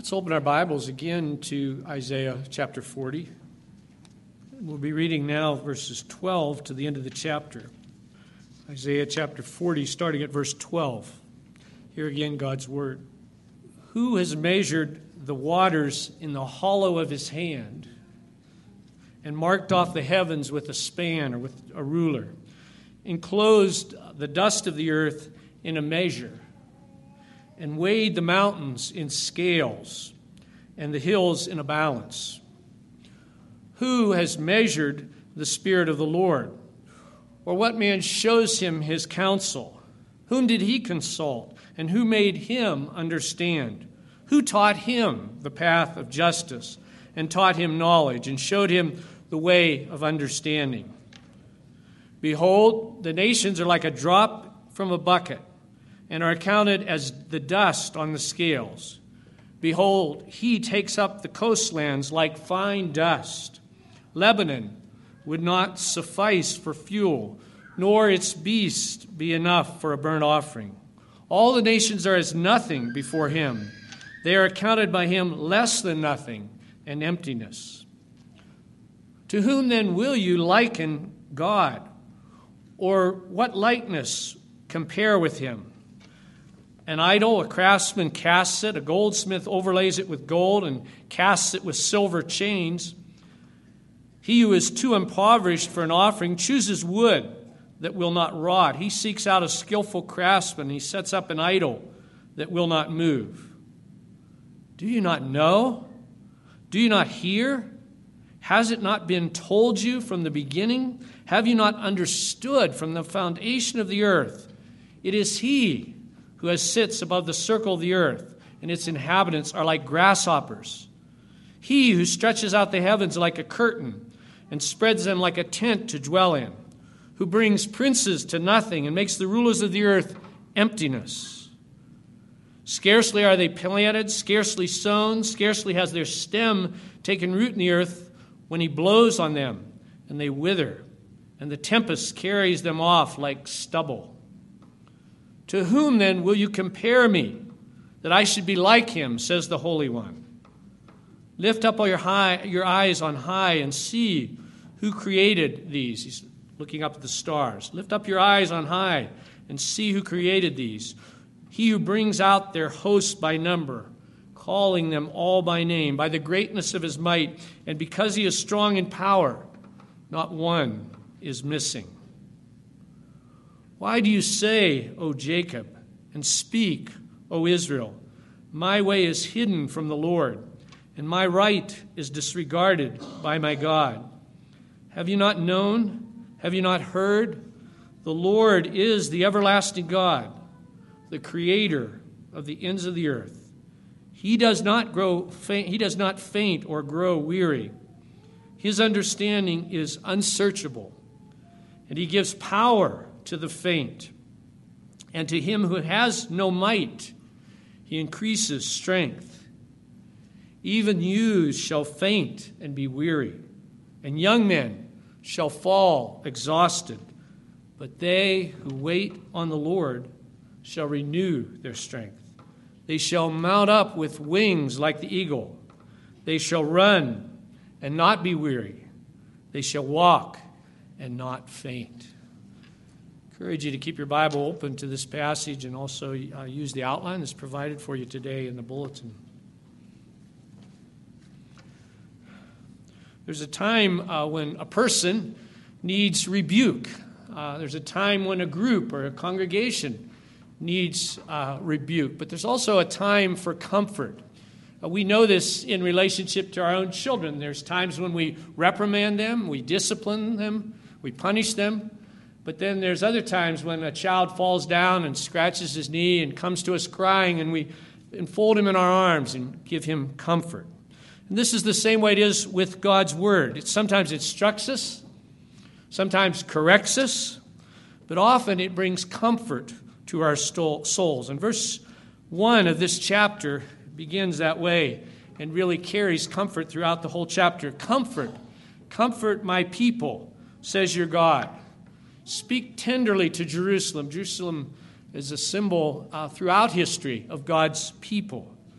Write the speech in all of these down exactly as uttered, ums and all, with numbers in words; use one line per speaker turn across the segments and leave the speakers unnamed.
Let's open our Bibles again to Isaiah chapter forty. We'll be reading now verses twelve to the end of the chapter. Isaiah chapter forty, starting at verse twelve. Here again, God's word. Who has measured the waters in the hollow of his hand and marked off the heavens with a span or with a ruler, enclosed the dust of the earth in a measure, and weighed the mountains in scales and the hills in a balance? Who has measured the Spirit of the Lord? Or what man shows him his counsel? Whom did he consult? And who made him understand? Who taught him the path of justice and taught him knowledge and showed him the way of understanding? Behold, the nations are like a drop from a bucket, and are accounted as the dust on the scales. Behold, he takes up the coastlands like fine dust. Lebanon would not suffice for fuel, nor its beasts be enough for a burnt offering. All the nations are as nothing before him. They are accounted by him less than nothing and emptiness. To whom then will you liken God? Or what likeness compare with him? An idol, a craftsman casts it, a goldsmith overlays it with gold and casts it with silver chains. He who is too impoverished for an offering chooses wood that will not rot. He seeks out a skillful craftsman. He sets up an idol that will not move. Do you not know? Do you not hear? Has it not been told you from the beginning? Have you not understood from the foundation of the earth? It is he who has sits above the circle of the earth, and its inhabitants are like grasshoppers. He who stretches out the heavens like a curtain and spreads them like a tent to dwell in, who brings princes to nothing and makes the rulers of the earth emptiness. Scarcely are they planted, scarcely sown, scarcely has their stem taken root in the earth when he blows on them, and they wither, and the tempest carries them off like stubble. To whom then will you compare me, that I should be like him, says the Holy One? Lift up all your, high, your eyes on high and see who created these. He's looking up at the stars. Lift up your eyes on high and see who created these. He who brings out their hosts by number, calling them all by name, by the greatness of his might, and because he is strong in power, not one is missing. Why do you say, O Jacob, and speak, O Israel, my way is hidden from the Lord, and my right is disregarded by my God? Have you not known? Have you not heard? The Lord is the everlasting God, the creator of the ends of the earth. He does not grow faint, he does not faint or grow weary. His understanding is unsearchable, and he gives power to the faint. And to him who has no might, he increases strength. Even youths shall faint and be weary, and young men shall fall exhausted. But they who wait on the Lord shall renew their strength. They shall mount up with wings like the eagle. They shall run and not be weary. They shall walk and not faint. I encourage you to keep your Bible open to this passage and also uh, use the outline that's provided for you today in the bulletin. There's a time uh, when a person needs rebuke. Uh, there's a time when a group or a congregation needs uh, rebuke. But there's also a time for comfort. Uh, we know this in relationship to our own children. There's times when we reprimand them, we discipline them, we punish them. But then there's other times when a child falls down and scratches his knee and comes to us crying, and we enfold him in our arms and give him comfort. And this is the same way it is with God's Word. It sometimes instructs us, sometimes corrects us, but often it brings comfort to our souls. And verse one of this chapter begins that way and really carries comfort throughout the whole chapter. Comfort, comfort my people, says your God. Speak tenderly to Jerusalem. Jerusalem is a symbol uh, throughout history of God's people.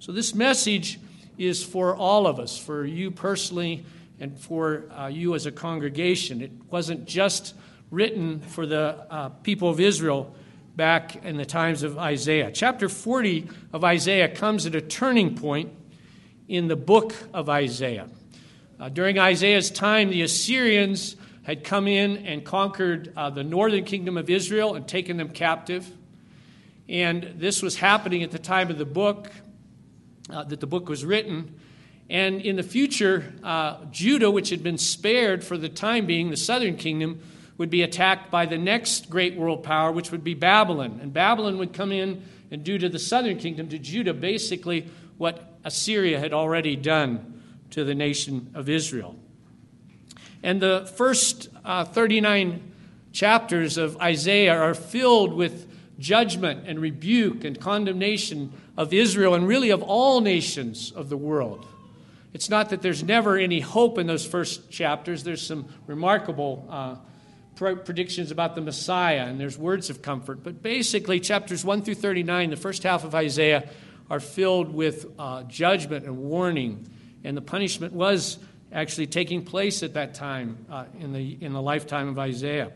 So this message is for all of us, for you personally and for uh, you as a congregation. It wasn't just written for the uh, people of Israel back in the times of Isaiah. Chapter forty of Isaiah comes at a turning point in the book of Isaiah. Uh, during Isaiah's time, the Assyrians had come in and conquered uh, the northern kingdom of Israel and taken them captive. And this was happening at the time of the book, uh, that the book was written. And in the future, uh, Judah, which had been spared for the time being, the southern kingdom, would be attacked by the next great world power, which would be Babylon. And Babylon would come in and do to the southern kingdom, to Judah, basically what Assyria had already done to the nation of Israel. And the first uh, thirty-nine chapters of Isaiah are filled with judgment and rebuke and condemnation of Israel and really of all nations of the world. It's not that there's never any hope in those first chapters. There's some remarkable uh, predictions about the Messiah, and there's words of comfort. But basically, chapters one through thirty-nine, the first half of Isaiah, are filled with uh, judgment and warning. And the punishment was actually taking place at that time uh, in the in the lifetime of Isaiah.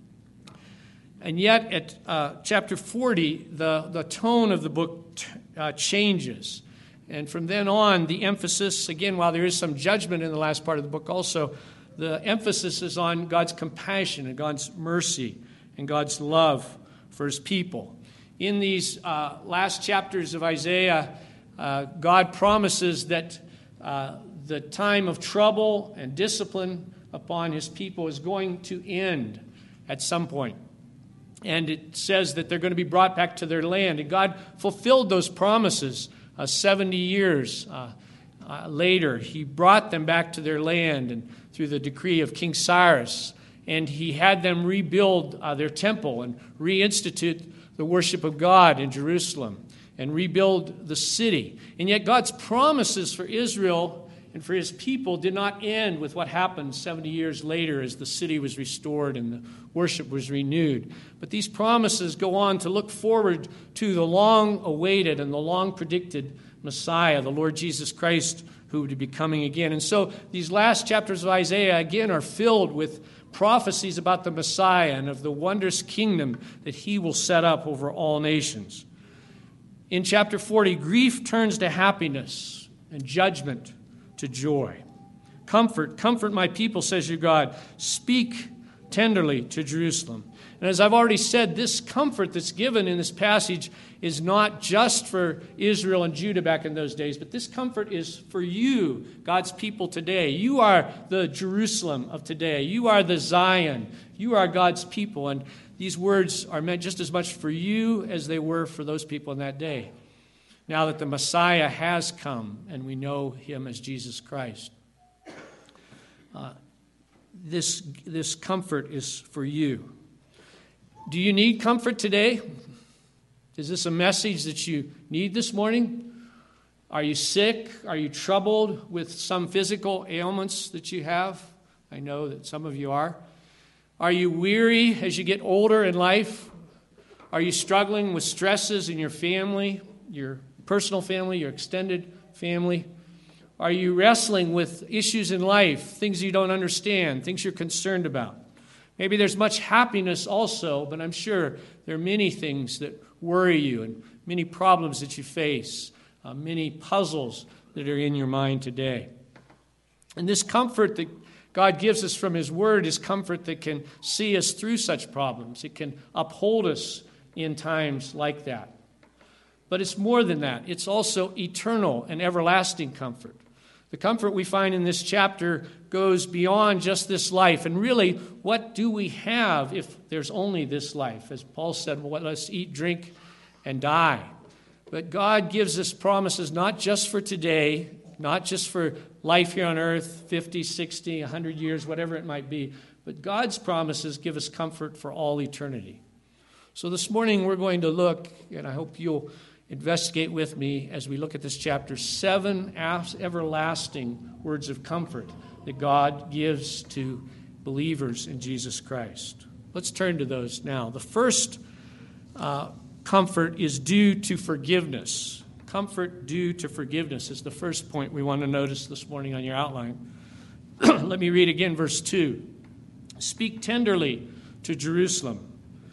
And yet, at uh, chapter forty, the, the tone of the book t- uh, changes. And from then on, the emphasis, again, while there is some judgment in the last part of the book also, the emphasis is on God's compassion and God's mercy and God's love for his people. In these uh, last chapters of Isaiah, uh, God promises that uh, the time of trouble and discipline upon his people is going to end at some point. And it says that they're going to be brought back to their land. And God fulfilled those promises uh, seventy years uh, uh, later. He brought them back to their land and through the decree of King Cyrus. And he had them rebuild uh, their temple and reinstitute the worship of God in Jerusalem and rebuild the city. And yet God's promises for Israel and for his people did not end with what happened seventy years later as the city was restored and the worship was renewed. But these promises go on to look forward to the long-awaited and the long-predicted Messiah, the Lord Jesus Christ, who would be coming again. And so these last chapters of Isaiah, again, are filled with prophecies about the Messiah and of the wondrous kingdom that he will set up over all nations. In chapter forty, grief turns to happiness and judgment to joy. Comfort, comfort my people, says your God. Speak tenderly to Jerusalem. And as I've already said, this comfort that's given in this passage is not just for Israel and Judah back in those days, but this comfort is for you, God's people today. You are the Jerusalem of today. You are the Zion. You are God's people. And these words are meant just as much for you as they were for those people in that day. Now that the Messiah has come and we know him as Jesus Christ. Uh, this, this comfort is for you. Do you need comfort today? Is this a message that you need this morning? Are you sick? Are you troubled with some physical ailments that you have? I know that some of you are. Are you weary as you get older in life? Are you struggling with stresses in your family, your personal family, your extended family? Are you wrestling with issues in life, things you don't understand, things you're concerned about? Maybe there's much happiness also, but I'm sure there are many things that worry you and many problems that you face, uh, many puzzles that are in your mind today. And this comfort that God gives us from his word is comfort that can see us through such problems. It can uphold us in times like that. But it's more than that. It's also eternal and everlasting comfort. The comfort we find in this chapter goes beyond just this life. And really, what do we have if there's only this life? As Paul said, well, let's eat, drink, and die. But God gives us promises not just for today, not just for life here on earth, fifty, sixty, one hundred years, whatever it might be. But God's promises give us comfort for all eternity. So this morning we're going to look, and I hope you'll investigate with me as we look at this chapter, seven everlasting words of comfort that God gives to believers in Jesus Christ. Let's turn to those now. The first uh, comfort is due to forgiveness. comfort due to forgiveness is the first point we want to notice this morning on your outline. Let me read again verse two. Speak tenderly to Jerusalem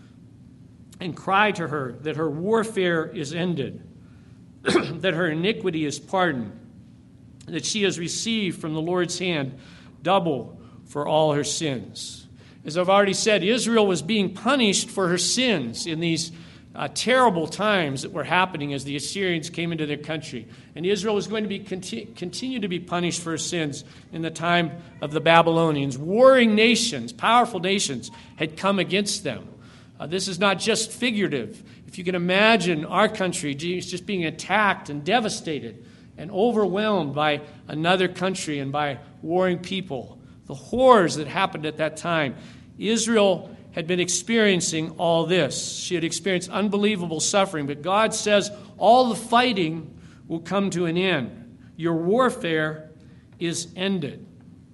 and cry to her that her warfare is ended, that her iniquity is pardoned, that she has received from the Lord's hand double for all her sins. As I've already said, Israel was being punished for her sins in these uh, terrible times that were happening as the Assyrians came into their country. And Israel was going to be conti- continue to be punished for her sins in the time of the Babylonians. Warring nations, powerful nations, had come against them. Uh, this is not just figurative. If you can imagine our country just being attacked and devastated and overwhelmed by another country and by warring people, the horrors that happened at that time. Israel had been experiencing all this. She had experienced unbelievable suffering, but God says all the fighting will come to an end. Your warfare is ended.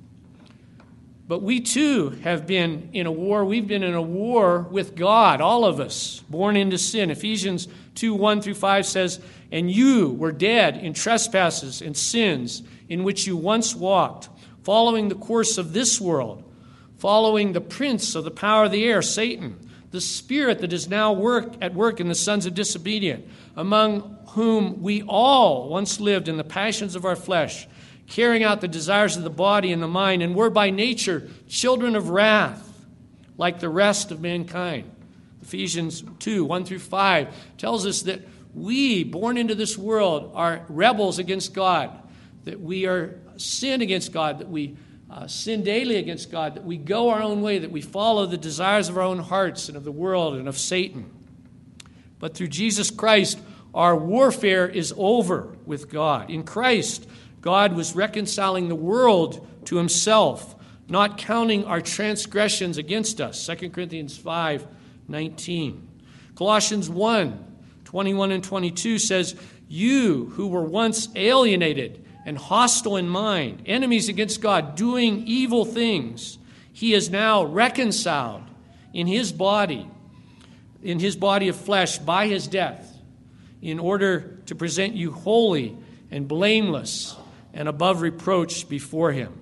But we too have been in a war. We've been in a war with God, all of us, born into sin. Ephesians two, one through five says, "And you were dead in trespasses and sins in which you once walked, following the course of this world, following the prince of the power of the air, Satan, the spirit that is now work at work in the sons of disobedience, among whom we all once lived in the passions of our flesh, carrying out the desires of the body and the mind, and were by nature children of wrath, like the rest of mankind." Ephesians two, one through five tells us that we, born into this world, are rebels against God, that we are sin against God, that we uh, sin daily against God, that we go our own way, that we follow the desires of our own hearts and of the world and of Satan. But through Jesus Christ, our warfare is over with God. In Christ, God was reconciling the world to himself, not counting our transgressions against us. Second Corinthians five nineteen. Colossians one, twenty-one and twenty-two says, "You who were once alienated and hostile in mind, enemies against God, doing evil things, he is now reconciled in his body, in his body of flesh by his death, in order to present you holy and blameless and above reproach before him."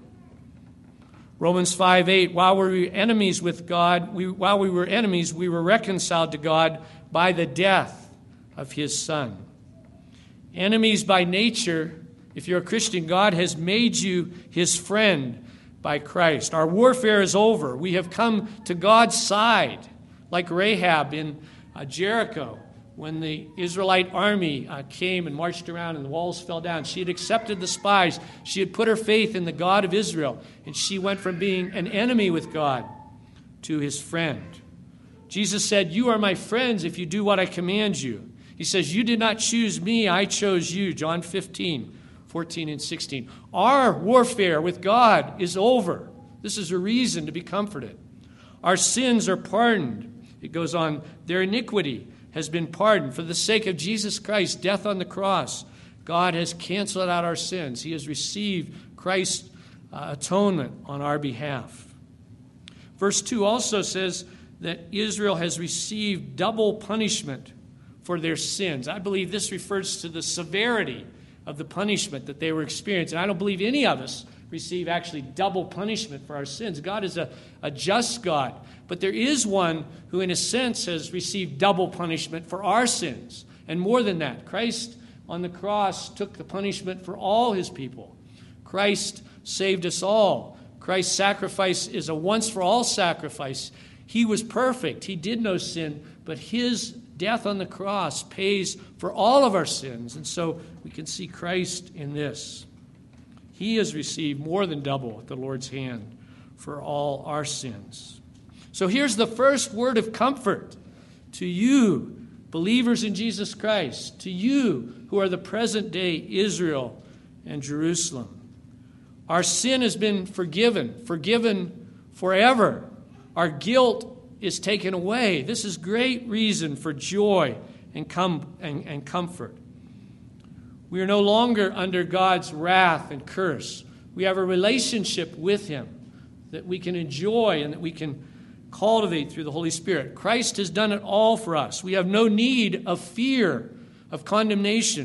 Romans five eight, while we were enemies with God, we, while we were enemies, we were reconciled to God by the death of his Son. Enemies by nature, if you're a Christian, God has made you his friend by Christ. Our warfare is over. We have come to God's side, like Rahab in uh, Jericho. When the Israelite army uh, came and marched around and the walls fell down, she had accepted the spies. She had put her faith in the God of Israel, and she went from being an enemy with God to his friend. Jesus said, "You are my friends if you do what I command you." He says, "You did not choose me, I chose you." John fifteen, fourteen and sixteen. Our warfare with God is over. This is a reason to be comforted. Our sins are pardoned. It goes on, their iniquity has been pardoned. For the sake of Jesus Christ's death on the cross, God has canceled out our sins. He has received Christ's uh, atonement on our behalf. Verse two also says that Israel has received double punishment for their sins. I believe this refers to the severity of the punishment that they were experiencing. I don't believe any of us receive actually double punishment for our sins. God is a, a just God. But there is one who, in a sense, has received double punishment for our sins. And more than that, Christ on the cross took the punishment for all his people. Christ saved us all. Christ's sacrifice is a once-for-all sacrifice. He was perfect. He did no sin, but his death on the cross pays for all of our sins. And so we can see Christ in this. He has received more than double at the Lord's hand for all our sins. So here's the first word of comfort to you, believers in Jesus Christ, to you who are the present day Israel and Jerusalem. Our sin has been forgiven, forgiven forever. Our guilt is taken away. This is great reason for joy and, com- and, and comfort. We are no longer under God's wrath and curse. We have a relationship with him that we can enjoy and that we can cultivate through the Holy Spirit. Christ has done it all for us. We have no need of fear, of condemnation,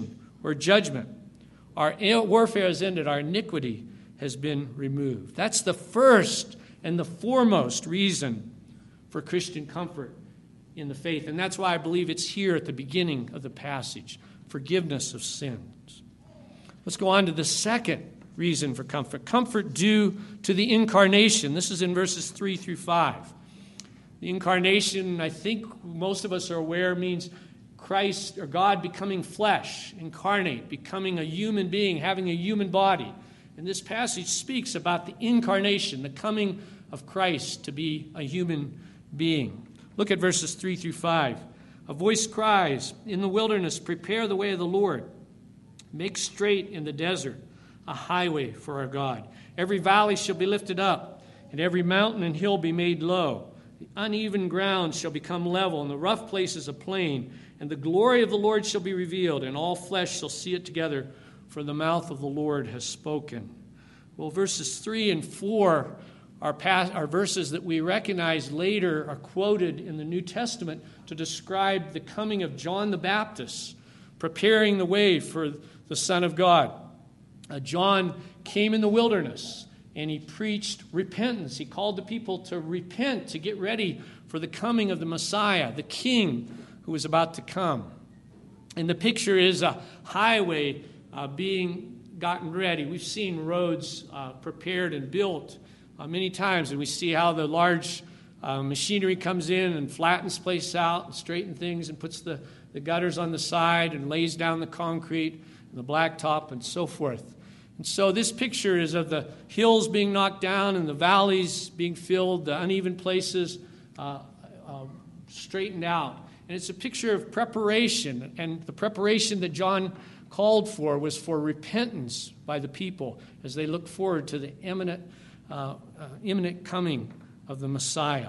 or judgment. Our warfare has ended. Our iniquity has been removed. That's the first and the foremost reason for Christian comfort in the faith. And that's why I believe it's here at the beginning of the passage, forgiveness of sins. Let's go on to the second reason for comfort. Comfort due to the incarnation. This is in verses three through five. The incarnation, I think most of us are aware, means Christ or God becoming flesh, incarnate, becoming a human being, having a human body. And this passage speaks about the incarnation, the coming of Christ to be a human being. Look at verses three through five. A voice cries, "In the wilderness, prepare the way of the Lord. Make straight in the desert a highway for our God. Every valley shall be lifted up, and every mountain and hill be made low. The uneven ground shall become level, and the rough places a plain. And the glory of the Lord shall be revealed, and all flesh shall see it together, for the mouth of the Lord has spoken." Well, verses three and four are, past, are verses that we recognize later are quoted in the New Testament to describe the coming of John the Baptist, preparing the way for the Son of God. Uh, John came in the wilderness, and he preached repentance. He called the people to repent, to get ready for the coming of the Messiah, the King who was about to come. And the picture is a highway uh, being gotten ready. We've seen roads uh, prepared and built uh, many times, and we see how the large uh, machinery comes in and flattens place out and straightens things and puts the, the gutters on the side and lays down the concrete and the blacktop and so forth. And so this picture is of the hills being knocked down and the valleys being filled, the uneven places uh, uh, straightened out. And it's a picture of preparation, and the preparation that John called for was for repentance by the people as they looked forward to the imminent, uh, uh, imminent coming of the Messiah.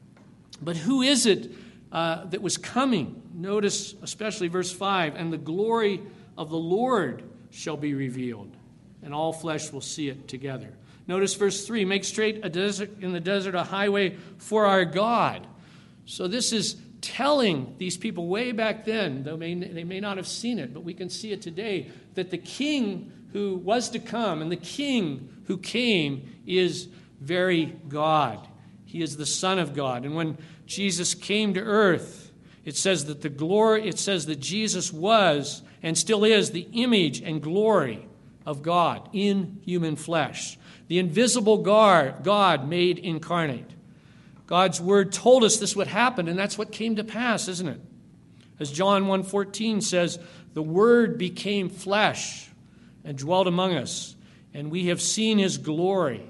But who is it uh, that was coming? Notice especially verse five, "And the glory of the Lord shall be revealed, and all flesh will see it together." Notice verse three, "Make straight a desert in the desert a highway for our God." So this is telling these people way back then, though may, they may not have seen it, but we can see it today, that the King who was to come and the King who came is very God. He is the Son of God. And when Jesus came to earth, it says that the glory, it says that Jesus was and still is the image and glory of God in human flesh. The invisible God, God made incarnate. God's word told us this would happen, and that's what came to pass, isn't it? As John one fourteen says, "The Word became flesh and dwelt among us, and we have seen his glory,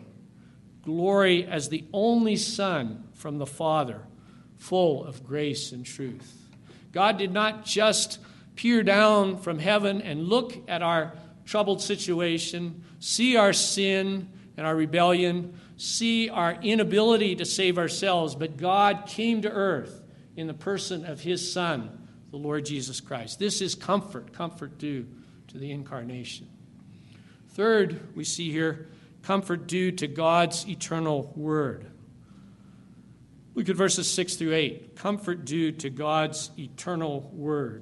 glory as the only Son from the Father, full of grace and truth." God did not just peer down from heaven and look at our troubled situation, see our sin and our rebellion, see our inability to save ourselves, but God came to earth in the person of his Son, the Lord Jesus Christ. This is comfort, comfort due to the incarnation. Third, we see here comfort due to God's eternal word. Look at verses six through eight. Comfort due to God's eternal word.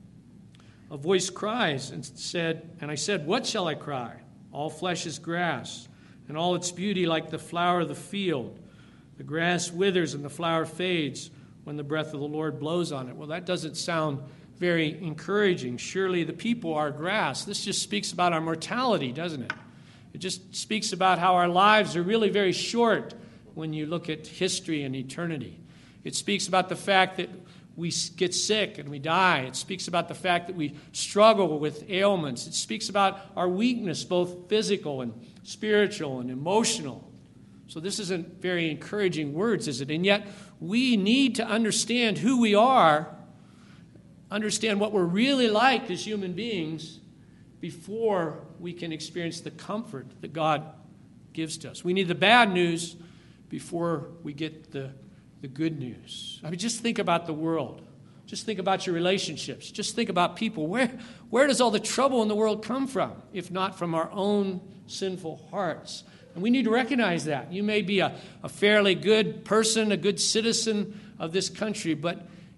A voice cries and said, and I said, "What shall I cry? All flesh is grass, and all its beauty like the flower of the field. The grass withers and the flower fades when the breath of the Lord blows on it." Well, that doesn't sound very encouraging. Surely the people are grass. This just speaks about our mortality, doesn't it? It just speaks about how our lives are really very short when you look at history and eternity. It speaks about the fact that we get sick and we die. It speaks about the fact that we struggle with ailments. It speaks about our weakness, both physical and spiritual and emotional. So this isn't very encouraging words, is it? And yet we need to understand who we are, understand what we're really like as human beings before we can experience the comfort that God gives to us. We need the bad news before we get the the good news. I mean, just think about the world. Just think about your relationships. Just think about people. Where, where does all the trouble in the world come from, if not from our own sinful hearts? And we need to recognize that. You may be a, a fairly good person, a good citizen of this country, but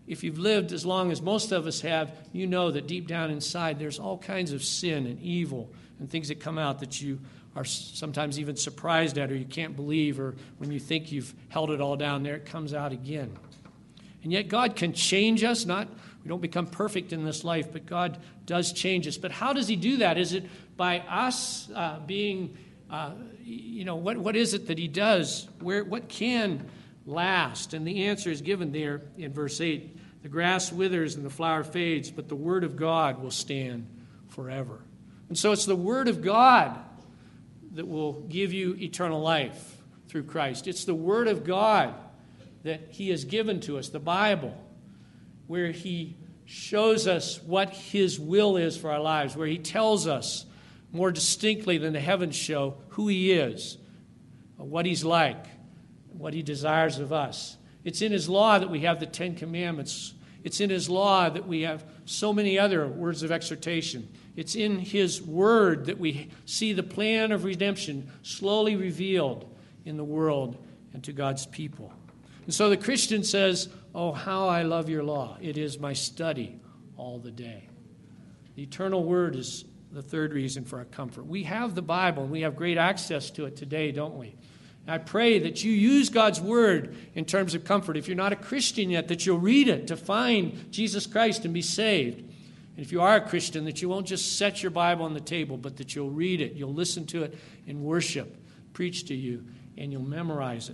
if you've lived as long as most of us have, you know that deep down inside there's all kinds of sin and evil and things that come out that you are sometimes even surprised at or you can't believe, or when you think you've held it all down, there it comes out again. And yet God can change us. Not we don't become perfect in this life, but God does change us. But how does he do that? Is it by us uh, being, uh, you know, what what is it that he does? Where what can last? And the answer is given there in verse eight. The grass withers and the flower fades, but the word of God will stand forever. And so it's the word of God that will give you eternal life through Christ. It's the word of God that he has given to us, the Bible, where he shows us what his will is for our lives, where he tells us more distinctly than the heavens show who he is, what he's like, what he desires of us. It's in his law that we have the Ten Commandments. It's in his law that we have so many other words of exhortation. It's in his word that we see the plan of redemption slowly revealed in the world and to God's people. And so the Christian says, oh, how I love your law. It is my study all the day. The eternal word is the third reason for our comfort. We have the Bible, and we have great access to it today, don't we? I pray that you use God's word in terms of comfort. If you're not a Christian yet, that you'll read it to find Jesus Christ and be saved. And if you are a Christian, that you won't just set your Bible on the table, but that you'll read it, you'll listen to it in worship, preach to you, and you'll memorize it.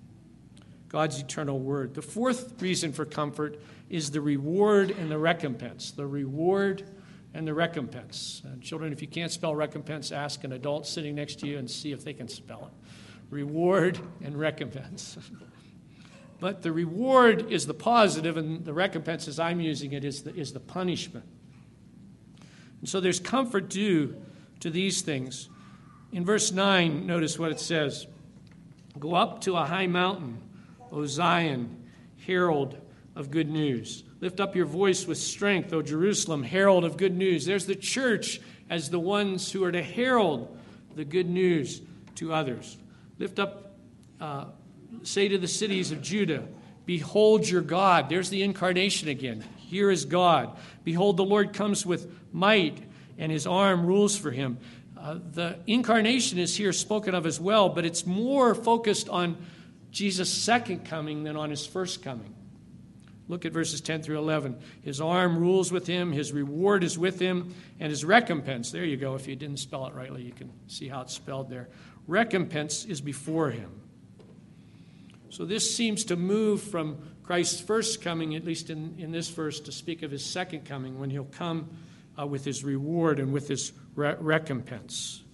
God's eternal word. The fourth reason for comfort is the reward and the recompense. The reward and the recompense. Uh, children, if you can't spell recompense, ask an adult sitting next to you and see if they can spell it. Reward and recompense. But the reward is the positive, and the recompense, as I'm using it, is the, is the punishment. And so there's comfort due to these things. In verse nine, notice what it says. Go up to a high mountain, O Zion, herald of good news. Lift up your voice with strength, O Jerusalem, herald of good news. There's the church as the ones who are to herald the good news to others. Lift up, uh, say to the cities of Judah, behold your God. There's the incarnation again. Here is God. Behold, the Lord comes with might, and his arm rules for him. Uh, the incarnation is here spoken of as well, but it's more focused on Jesus' second coming than on his first coming. Look at verses ten through eleven. His arm rules with him, his reward is with him, and his recompense. There you go. If you didn't spell it rightly, you can see how it's spelled there. Recompense is before him. So this seems to move from Christ's first coming, at least in, in this verse, to speak of his second coming, when he'll come uh, with his reward and with his re- recompense.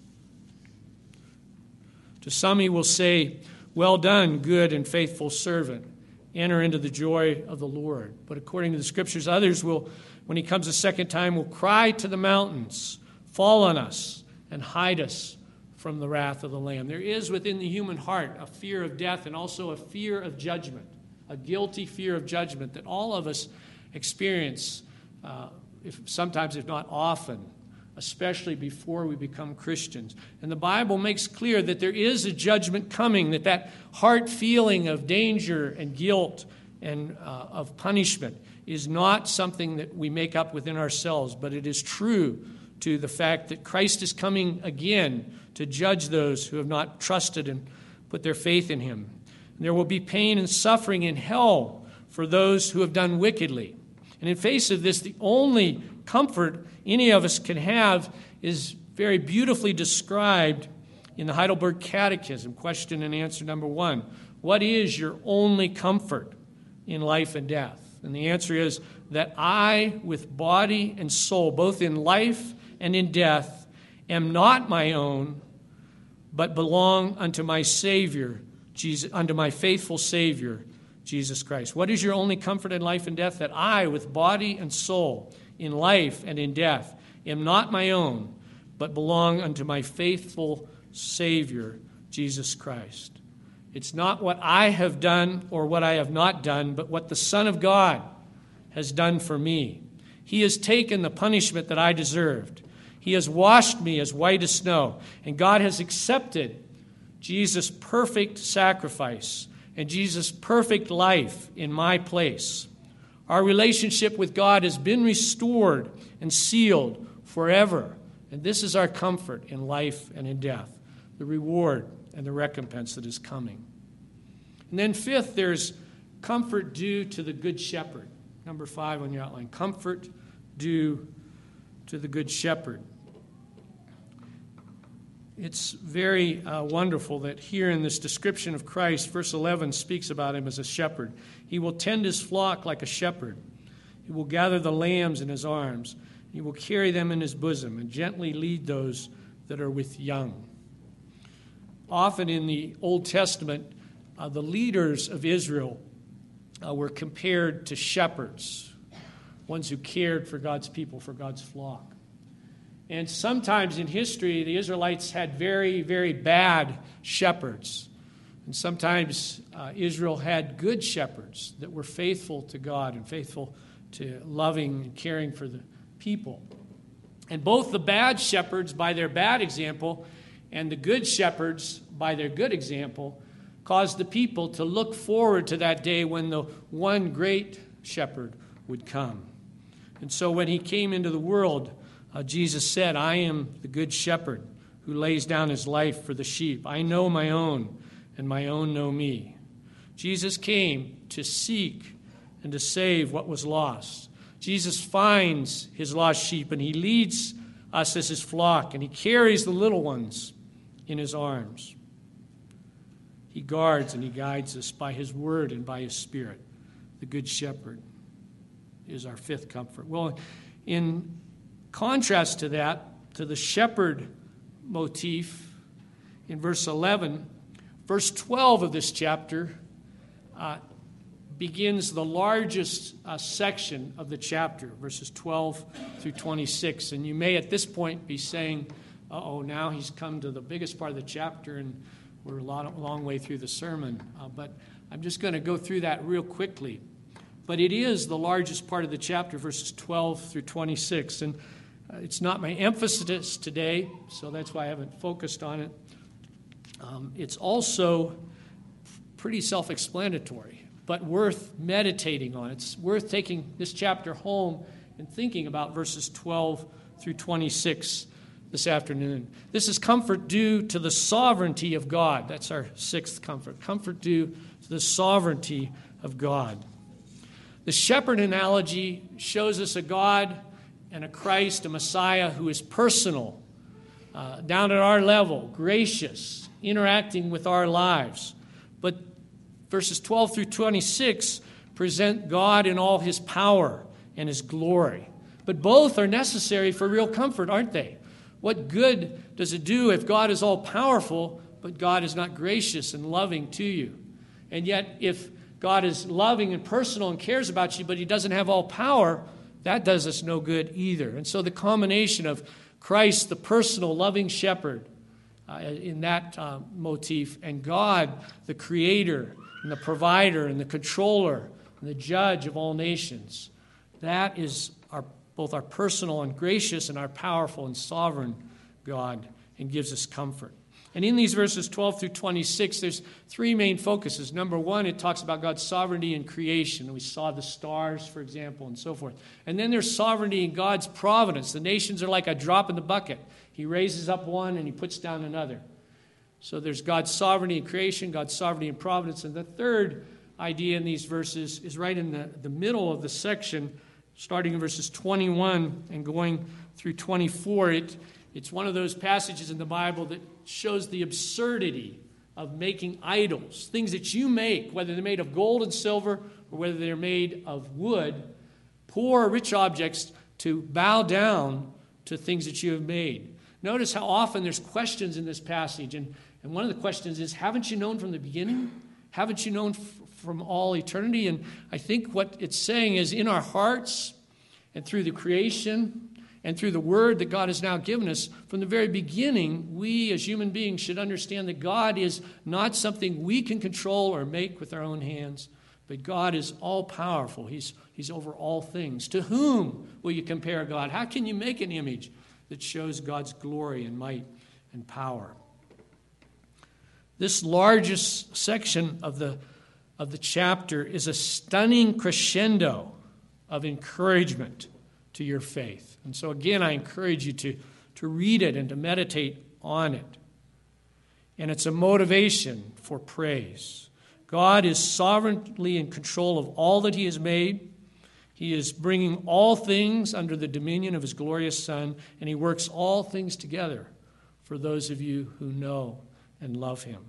To some he will say, well done, good and faithful servant. Enter into the joy of the Lord. But according to the Scriptures, others will, when he comes a second time, will cry to the mountains, fall on us and hide us from the wrath of the Lamb. There is within the human heart a fear of death and also a fear of judgment, a guilty fear of judgment that all of us experience, uh, if, sometimes if not often, especially before we become Christians. And the Bible makes clear that there is a judgment coming, that that heart feeling of danger and guilt and uh, of punishment is not something that we make up within ourselves, but it is true to the fact that Christ is coming again to judge those who have not trusted and put their faith in him. And there will be pain and suffering in hell for those who have done wickedly. And in face of this, the only comfort any of us can have is very beautifully described in the Heidelberg Catechism, question and answer number one. What is your only comfort in life and death? And the answer is that I, with body and soul, both in life and in death, am not my own, but belong unto my Savior, Jesus, unto my faithful Savior, Jesus Christ. What is your only comfort in life and death? That I, with body and soul, in life and in death, am not my own, but belong unto my faithful Savior, Jesus Christ. It's not what I have done or what I have not done, but what the Son of God has done for me. He has taken the punishment that I deserved. He has washed me as white as snow. And God has accepted Jesus' perfect sacrifice and Jesus' perfect life in my place. Our relationship with God has been restored and sealed forever. And this is our comfort in life and in death, the reward and the recompense that is coming. And then fifth, there's comfort due to the Good Shepherd. Number five on your outline, comfort due to the Good Shepherd. It's very uh, wonderful that here in this description of Christ, verse eleven speaks about him as a shepherd. He will tend his flock like a shepherd. He will gather the lambs in his arms. He will carry them in his bosom and gently lead those that are with young. Often in the Old Testament, uh, the leaders of Israel uh, were compared to shepherds, ones who cared for God's people, for God's flock. And sometimes in history, the Israelites had very, very bad shepherds. And sometimes uh, Israel had good shepherds that were faithful to God and faithful to loving and caring for the people. And both the bad shepherds, by their bad example, and the good shepherds, by their good example, caused the people to look forward to that day when the one great shepherd would come. And so when he came into the world, Uh, Jesus said, I am the good shepherd who lays down his life for the sheep. I know my own, and my own know me. Jesus came to seek and to save what was lost. Jesus finds his lost sheep, and he leads us as his flock, and he carries the little ones in his arms. He guards and he guides us by his word and by his spirit. The good shepherd is our fifth comfort. Well, in contrast to that, to the shepherd motif in verse eleven, verse twelve of this chapter uh, begins the largest uh, section of the chapter, verses twelve through twenty-six. And you may at this point be saying, uh-oh, now he's come to the biggest part of the chapter and we're a lot, a long way through the sermon. Uh, but I'm just going to go through that real quickly. But it is the largest part of the chapter, verses twelve through twenty-six. And uh, it's not my emphasis today, so that's why I haven't focused on it. Um, it's also pretty self-explanatory, but worth meditating on. It's worth taking this chapter home and thinking about verses twelve through twenty-six this afternoon. This is comfort due to the sovereignty of God. That's our sixth comfort. Comfort due to the sovereignty of God. The shepherd analogy shows us a God and a Christ, a Messiah who is personal, uh, down at our level, gracious, interacting with our lives. But verses twelve through twenty-six present God in all his power and his glory. But both are necessary for real comfort, aren't they? What good does it do if God is all powerful, but God is not gracious and loving to you? And yet, if God is loving and personal and cares about you, but he doesn't have all power, that does us no good either. And so the combination of Christ, the personal, loving shepherd, uh, in that uh, motif, and God, the creator, and the provider, and the controller, and the judge of all nations, that is our both our personal and gracious and our powerful and sovereign God, and gives us comfort. And in these verses twelve through twenty-six, there's three main focuses. Number one, it talks about God's sovereignty in creation. We saw the stars, for example, and so forth. And then there's sovereignty in God's providence. The nations are like a drop in the bucket. He raises up one and he puts down another. So there's God's sovereignty in creation, God's sovereignty in providence. And the third idea in these verses is right in the, the middle of the section, starting in verses twenty-one and going through twenty-four. It, it's one of those passages in the Bible that shows the absurdity of making idols, things that you make, whether they're made of gold and silver or whether they're made of wood, poor or rich objects, to bow down to things that you have made. Notice how often there's questions in this passage, and, and one of the questions is, haven't you known from the beginning? Haven't you known f- from all eternity? And I think what it's saying is, in our hearts and through the creation and through the word that God has now given us, from the very beginning, we as human beings should understand that God is not something we can control or make with our own hands, but God is all-powerful. He's, he's over all things. To whom will you compare God? How can you make an image that shows God's glory and might and power? This largest section of the, of the chapter is a stunning crescendo of encouragement to your faith. And so again, I encourage you to, to read it and to meditate on it. And it's a motivation for praise. God is sovereignly in control of all that he has made. He is bringing all things under the dominion of his glorious Son, and he works all things together for those of you who know and love him.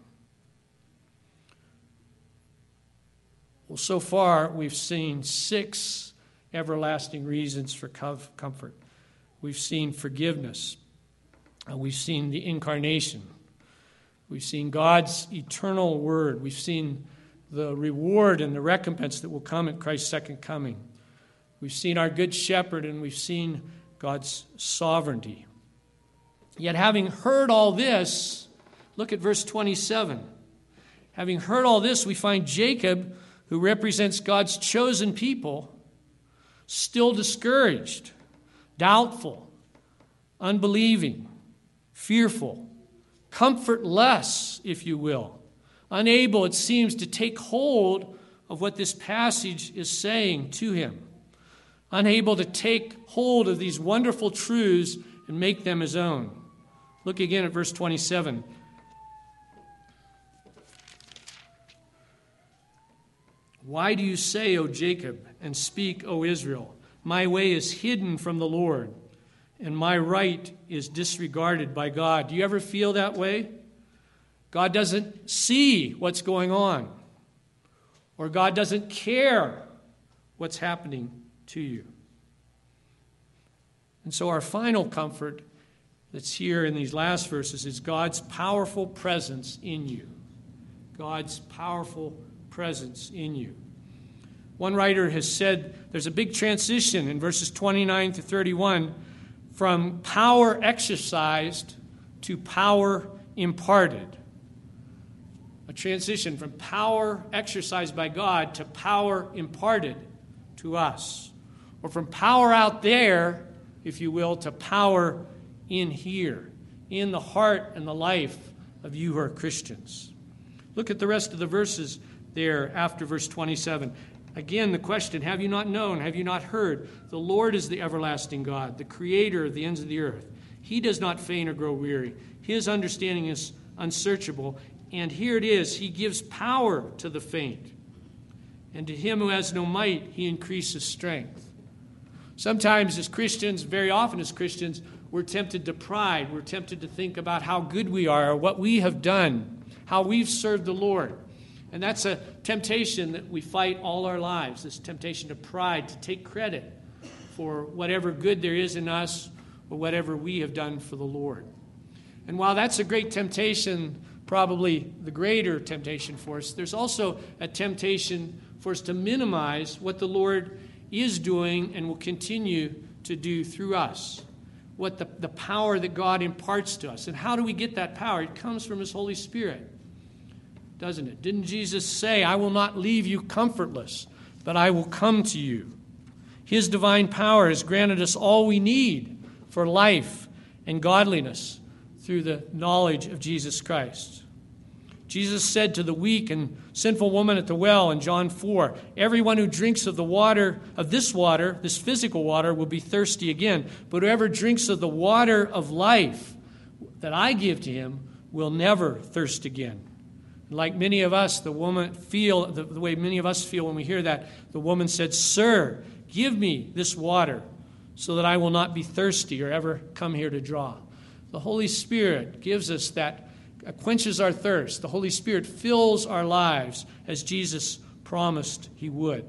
Well, so far, we've seen six everlasting reasons for comfort. We've seen forgiveness. Uh, we've seen the incarnation. We've seen God's eternal word. We've seen the reward and the recompense that will come at Christ's second coming. We've seen our good shepherd, and we've seen God's sovereignty. Yet having heard all this, look at verse twenty-seven. Having heard all this, we find Jacob, who represents God's chosen people, still discouraged, doubtful, unbelieving, fearful, comfortless, if you will, unable, it seems, to take hold of what this passage is saying to him, unable to take hold of these wonderful truths and make them his own. Look again at verse twenty-seven. Why do you say, O Jacob, and speak, O Israel, my way is hidden from the Lord, and my right is disregarded by God? Do you ever feel that way? God doesn't see what's going on, or God doesn't care what's happening to you. And so our final comfort that's here in these last verses is God's powerful presence in you. God's powerful presence in you. One writer has said there's a big transition in verses twenty-nine to thirty-one from power exercised to power imparted. A transition from power exercised by God to power imparted to us. Or from power out there, if you will, to power in here, in the heart and the life of you who are Christians. Look at the rest of the verses there after verse twenty-seven. Again, the question, have you not known, have you not heard? The Lord is the everlasting God, the creator of the ends of the earth. He does not faint or grow weary. His understanding is unsearchable. And here it is, he gives power to the faint. And to him who has no might, he increases strength. Sometimes as Christians, very often as Christians, we're tempted to pride. We're tempted to think about how good we are, or what we have done, how we've served the Lord. And that's a temptation that we fight all our lives, this temptation to pride, to take credit for whatever good there is in us or whatever we have done for the Lord. And while that's a great temptation, probably the greater temptation for us, there's also a temptation for us to minimize what the Lord is doing and will continue to do through us, what the, the power that God imparts to us. And how do we get that power? It comes from his Holy Spirit, doesn't it? Didn't Jesus say, I will not leave you comfortless, but I will come to you? His divine power has granted us all we need for life and godliness through the knowledge of Jesus Christ. Jesus said to the weak and sinful woman at the well in John four, everyone who drinks of the water, of this water, this physical water, will be thirsty again. But whoever drinks of the water of life that I give to him will never thirst again. Like many of us, the woman feel, the, the way many of us feel when we hear that, the woman said, Sir, give me this water so that I will not be thirsty or ever come here to draw. The Holy Spirit gives us that, quenches our thirst. The Holy Spirit fills our lives as Jesus promised he would.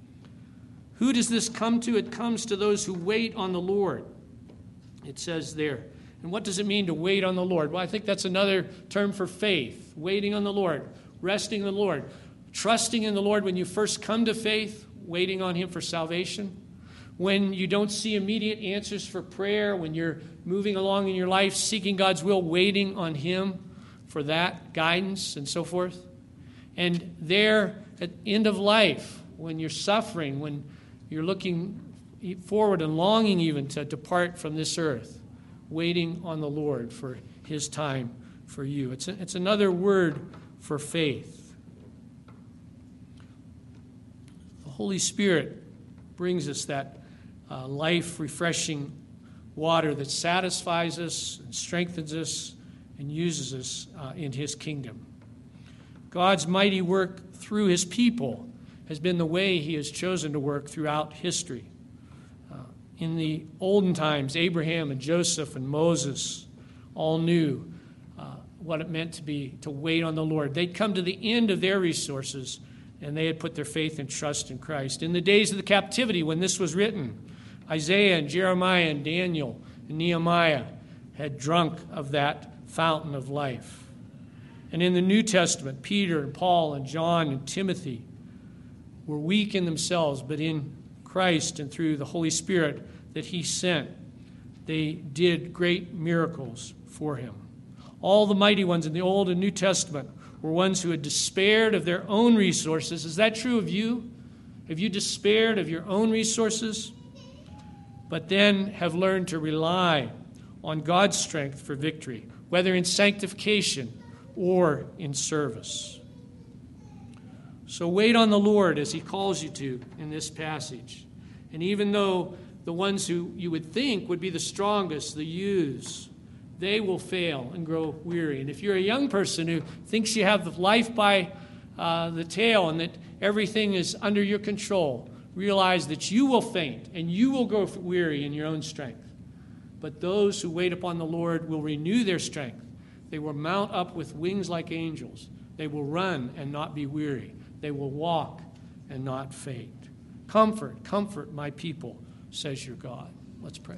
Who does this come to? It comes to those who wait on the Lord. It says there. And what does it mean to wait on the Lord? Well, I think that's another term for faith. Waiting on the Lord, resting in the Lord, trusting in the Lord when you first come to faith, waiting on him for salvation. When you don't see immediate answers for prayer, when you're moving along in your life, seeking God's will, waiting on him for that guidance and so forth. And there at the end of life, when you're suffering, when you're looking forward and longing even to depart from this earth, waiting on the Lord for his time for you. It's, a, it's another word for faith. The Holy Spirit brings us that uh, life-refreshing water that satisfies us and strengthens us and uses us uh, in his kingdom. God's mighty work through his people has been the way he has chosen to work throughout history. Uh, in the olden times, Abraham and Joseph and Moses all knew uh, what it meant to be to wait on the Lord. They'd come to the end of their resources, and they had put their faith and trust in Christ. In the days of the captivity, when this was written, Isaiah and Jeremiah and Daniel and Nehemiah had drunk of that fountain of life. And in the New Testament, Peter and Paul and John and Timothy were weak in themselves, but in Christ and through the Holy Spirit that he sent, they did great miracles for him. All the mighty ones in the Old and New Testament were ones who had despaired of their own resources. Is that true of you? Have you despaired of your own resources, but then have learned to rely on God's strength for victory, whether in sanctification or in service? So wait on the Lord as he calls you to in this passage. And even though the ones who you would think would be the strongest, the youths, they will fail and grow weary. And if you're a young person who thinks you have life by uh, the tail and that everything is under your control, realize that you will faint and you will grow weary in your own strength. But those who wait upon the Lord will renew their strength. They will mount up with wings like angels. They will run and not be weary. They will walk and not faint. Comfort, comfort my people, says your God. Let's pray.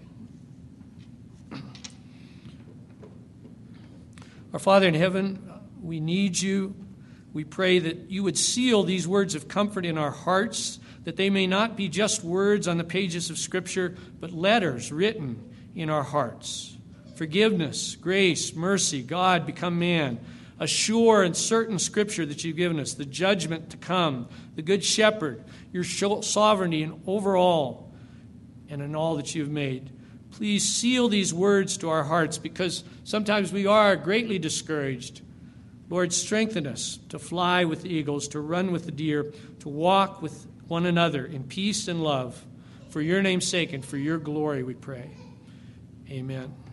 Our Father in heaven, we need you. We pray that you would seal these words of comfort in our hearts, that they may not be just words on the pages of Scripture, but letters written in our hearts. Forgiveness, grace, mercy, God become man, a sure and certain Scripture that you've given us, the judgment to come, the Good Shepherd, your sovereignty in over all and in all that you've made. Please seal these words to our hearts, because sometimes we are greatly discouraged. Lord, strengthen us to fly with the eagles, to run with the deer, to walk with one another in peace and love. For your name's sake and for your glory, we pray. Amen.